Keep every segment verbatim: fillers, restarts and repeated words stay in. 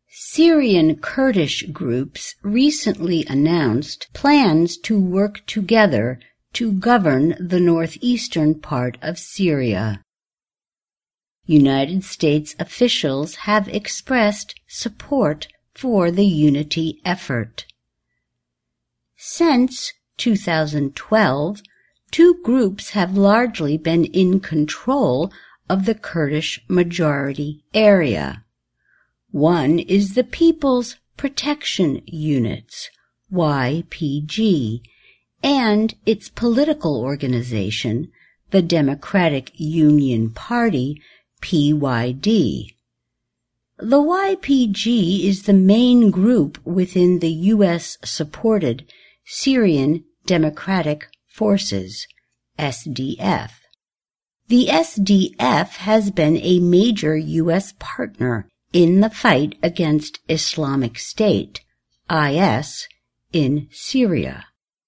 Syrian Kurdish groups recently announced plans to work together to govern the northeastern part of Syria. United States officials have expressed support for the unity effort. Since two thousand twelve, two groups have largely been in control of the Kurdish majority area. One is the People's Protection Units, Y P G, and its political organization, the Democratic Union Party, P Y D. The Y P G is the main group within the U S-supported Syrian Democratic Forces, S D F. The S D F has been a major U S partner in the fight against Islamic State, I S, in Syria.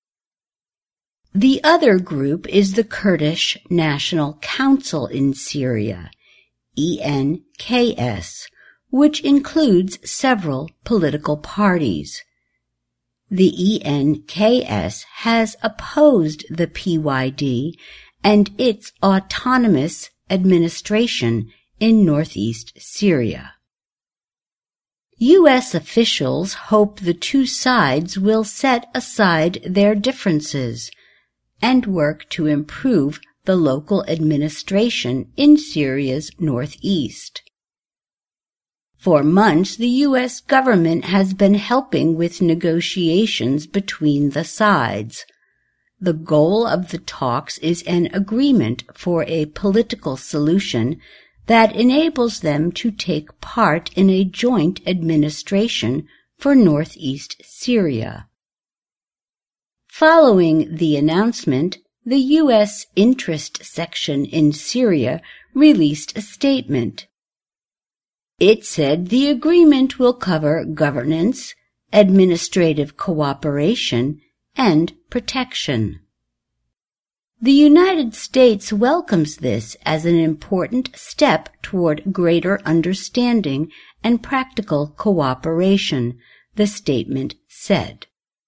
The other group is the Kurdish National Council in Syria, E N K S, which includes several political parties. The E N K S has opposed the P Y D and its autonomous administration in northeast Syria. U S officials hope the two sides will set aside their differences and work to improve the local administration in Syria's northeast. For months, the U S government has been helping with negotiations between the sides. The goal of the talks is an agreement for a political solution that enables them to take part in a joint administration for northeast Syria. Following the announcement, the U S Interest Section in Syria released a statement. It said the agreement will cover governance, administrative cooperation, and protection. The United States welcomes this as an important step toward greater understanding and practical cooperation, the statement said.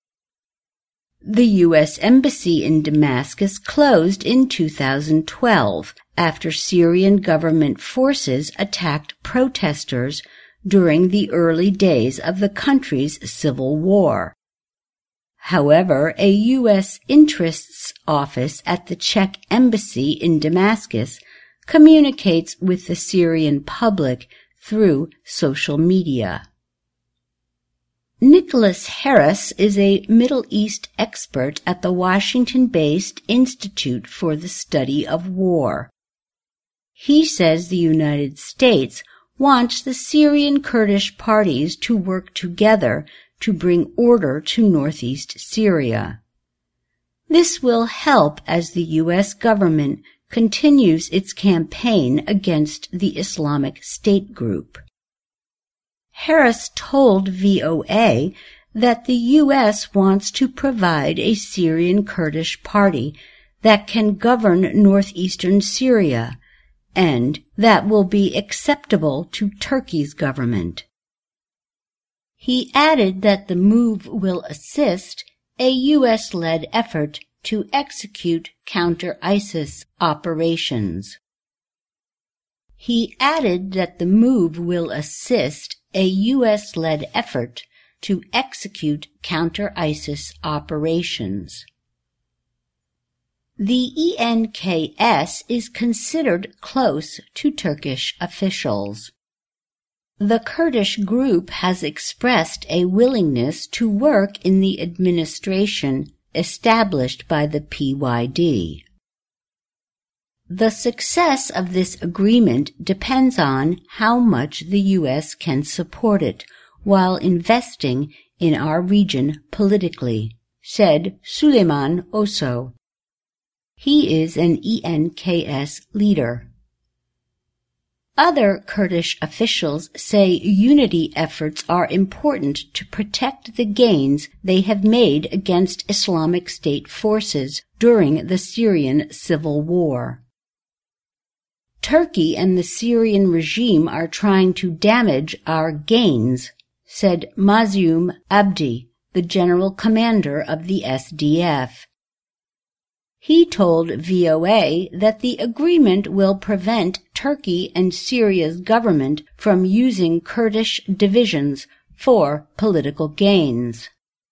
The U S Embassy in Damascus closed in two thousand twelve after Syrian government forces attacked protesters during the early days of the country's civil war. However, a U S interests office at the Czech Embassy in Damascus communicates with the Syrian public through social media. Nicholas Harris is a Middle East expert at the Washington-based Institute for the Study of War. He says the United States wants the Syrian Kurdish parties to work together to bring order to northeast Syria. This will help as the U S government continues its campaign against the Islamic State group. Harris told V O A that the U S wants to provide a Syrian Kurdish party that can govern northeastern Syria and that will be acceptable to Turkey's government. He added that the move will assist a U S-led effort to execute counter-ISIS operations. He added that the move will assist a U S-led effort to execute counter-ISIS operations. The E N K S is considered close to Turkish officials. The Kurdish group has expressed a willingness to work in the administration established by the P Y D. The success of this agreement depends on how much the U S can support it while investing in our region politically, said Suleiman Oso. He is an E N K S leader. Other Kurdish officials say unity efforts are important to protect the gains they have made against Islamic State forces during the Syrian civil war. Turkey and the Syrian regime are trying to damage our gains, said Mazloum Abdi, the general commander of the S D F. He told V O A that the agreement will prevent Turkey and Syria's government from using Kurdish divisions for political gains.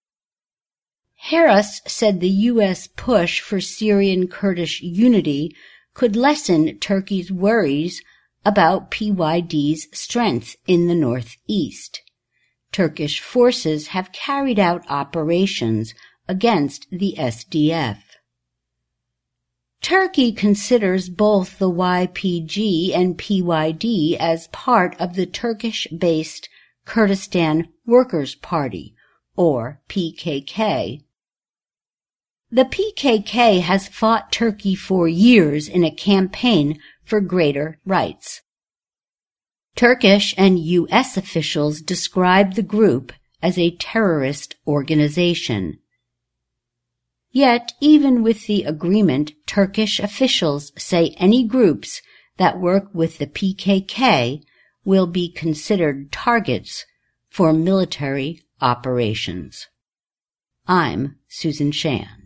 Harris said the U S push for Syrian Kurdish unity could lessen Turkey's worries about P Y D's strength in the northeast. Turkish forces have carried out operations against the S D F. Turkey considers both the Y P G and P Y D as part of the Turkish-based Kurdistan Workers' Party, or P K K. The P K K has fought Turkey for years in a campaign for greater rights. Turkish and U S officials describe the group as a terrorist organization. Yet, even with the agreement, Turkish officials say any groups that work with the P K K will be considered targets for military operations. I'm Susan Shan.